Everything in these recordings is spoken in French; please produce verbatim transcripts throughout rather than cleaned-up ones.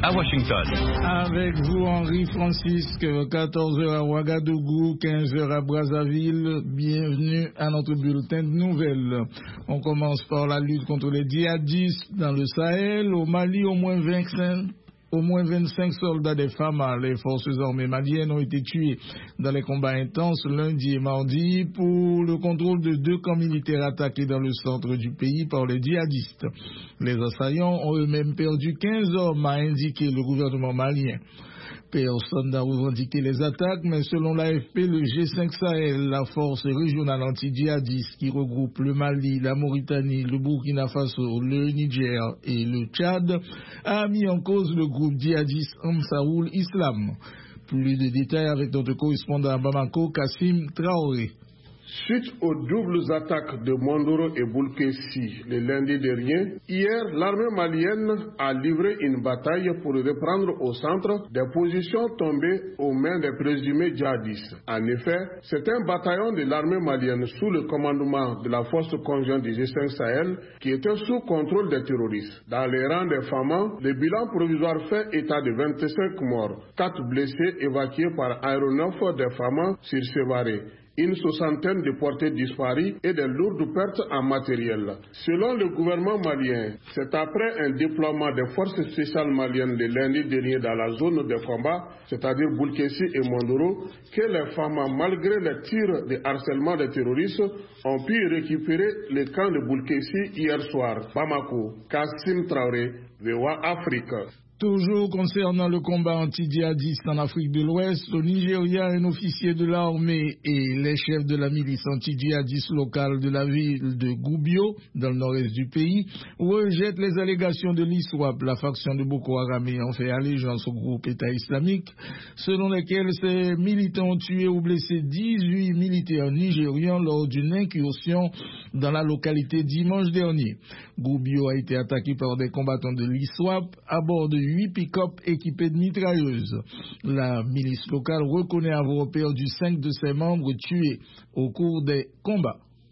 à Washington. Avec vous, Henri Francisque, quatorze heures à Ouagadougou, quinze heures à Brazzaville. Bienvenue à notre bulletin de nouvelles. On commence par la lutte contre les djihadistes dans le Sahel. Au Mali, au moins vingt-cinq Au moins vingt-cinq soldats des F A M A, les forces armées maliennes, ont été tués dans les combats intenses lundi et mardi pour le contrôle de deux camps militaires attaqués dans le centre du pays par les djihadistes. Les assaillants ont eux-mêmes perdu quinze hommes, a indiqué le gouvernement malien. Personne n'a revendiqué les attaques, mais selon l'A F P, le G cinq Sahel, la force régionale anti-djihadiste qui regroupe le Mali, la Mauritanie, le Burkina Faso, le Niger et le Tchad, a mis en cause le groupe djihadiste Ansarul Islam. Plus de détails avec notre correspondant à Bamako, Kassim Traoré. Suite aux doubles attaques de Mondoro et Boulkessi le lundi dernier, hier, l'armée malienne a livré une bataille pour reprendre au centre des positions tombées aux mains des présumés djihadistes. En effet, c'est un bataillon de l'armée malienne sous le commandement de la force conjointe du G cinq Sahel qui était sous contrôle des terroristes. Dans les rangs des F A M A, le bilan provisoire fait état de vingt-cinq morts, quatre blessés évacués par aéronef des F A M A sur Sévaré, une soixantaine de portées disparues et de lourdes pertes en matériel. Selon le gouvernement malien, c'est après un déploiement des forces spéciales maliennes le lundi dernier dans la zone de combat, c'est-à-dire Boulkessi et Mondoro, que les F A M A, malgré les tirs de harcèlement des terroristes, ont pu récupérer le camp de Boulkessi hier soir. Bamako, Kassim Traoré, V O A Afrique. Toujours concernant le combat anti-djihadiste en Afrique de l'Ouest, au Nigeria, un officier de l'armée et les chefs de la milice anti-djihadiste locale de la ville de Goubio, dans le nord-est du pays, rejettent les allégations de l'I S W A P, la faction de Boko Haram ayant fait allégeance au groupe État islamique, selon lesquels ces militants ont tué ou blessé dix-huit militaires nigérians lors d'une incursion dans la localité dimanche dernier. Goubio a été attaqué par des combattants de l'I S W A P à bord de huit pick-up équipés de mitrailleuses. La milice locale reconnaît avoir perdu cinq de ses membres tués au cours des combats.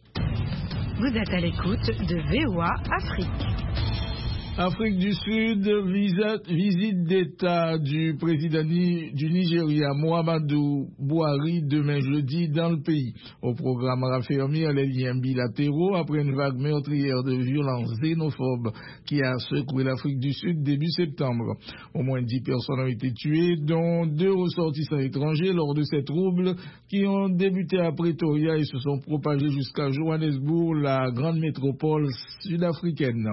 Vous êtes à l'écoute de V O A Afrique. Afrique du Sud, visite d'État du président du Nigeria, Muhammadu Buhari, demain jeudi dans le pays. Au programme raffermir les liens bilatéraux après une vague meurtrière de violence xénophobe qui a secoué l'Afrique du Sud début septembre. Au moins dix personnes ont été tuées, dont deux ressortissants étrangers lors de ces troubles qui ont débuté à Pretoria et se sont propagés jusqu'à Johannesburg, la grande métropole sud-africaine.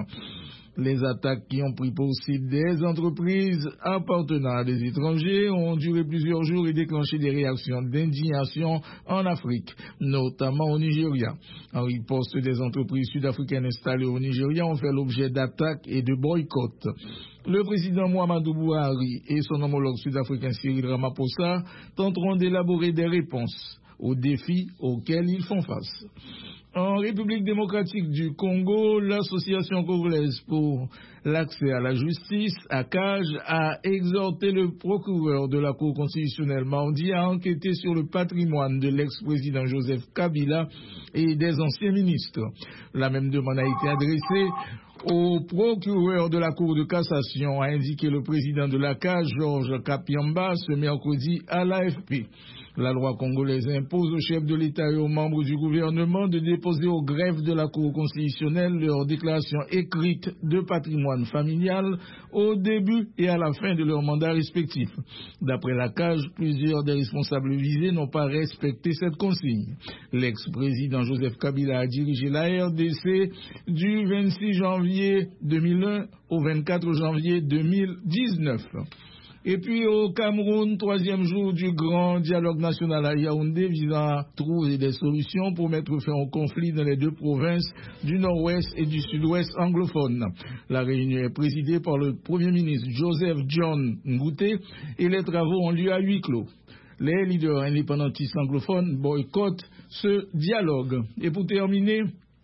Les attaques qui ont pris pour cible des entreprises appartenant à des étrangers ont duré plusieurs jours et déclenché des réactions d'indignation en Afrique, notamment au Nigeria. En riposte, des entreprises sud-africaines installées au Nigeria ont fait l'objet d'attaques et de boycotts. Le président Muhammadu Buhari et son homologue sud-africain Cyril Ramaphosa tenteront d'élaborer des réponses aux défis auxquels ils font face. En République démocratique du Congo, l'Association congolaise pour l'accès à la justice, A C A J, a exhorté le procureur de la Cour constitutionnelle mardi à enquêter sur le patrimoine de l'ex-président Joseph Kabila et des anciens ministres. La même demande a été adressée au procureur de la Cour de cassation, a indiqué le président de l'A C A J, Georges Kapiamba, ce mercredi à l'A F P. La loi congolaise impose aux chefs de l'État et aux membres du gouvernement de déposer au greffe de la Cour constitutionnelle leur déclaration écrite de patrimoine familial au début et à la fin de leur mandat respectif. D'après l'A C A J, plusieurs des responsables visés n'ont pas respecté cette consigne. L'ex-président Joseph Kabila a dirigé la R D C du vingt-six janvier deux mille un au vingt-quatre janvier deux mille dix-neuf. Et puis au Cameroun, troisième jour du grand dialogue national à Yaoundé visant à trouver des solutions pour mettre fin au conflit dans les deux provinces du nord-ouest et du sud-ouest anglophones. La réunion est présidée par le Premier ministre Joseph John Ngouté et les travaux ont lieu à huis clos. Les leaders indépendantistes anglophones boycottent ce dialogue. Et pour terminer,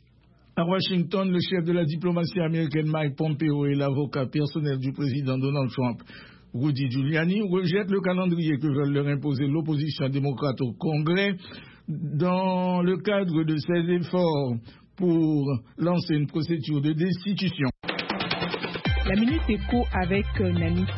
à Washington, le chef de la diplomatie américaine Mike Pompeo et l'avocat personnel du président Donald Trump, Rudy Giuliani, rejette le calendrier que veulent leur imposer l'opposition démocrate au Congrès dans le cadre de ses efforts pour lancer une procédure de destitution. La Minute Éco avec Nani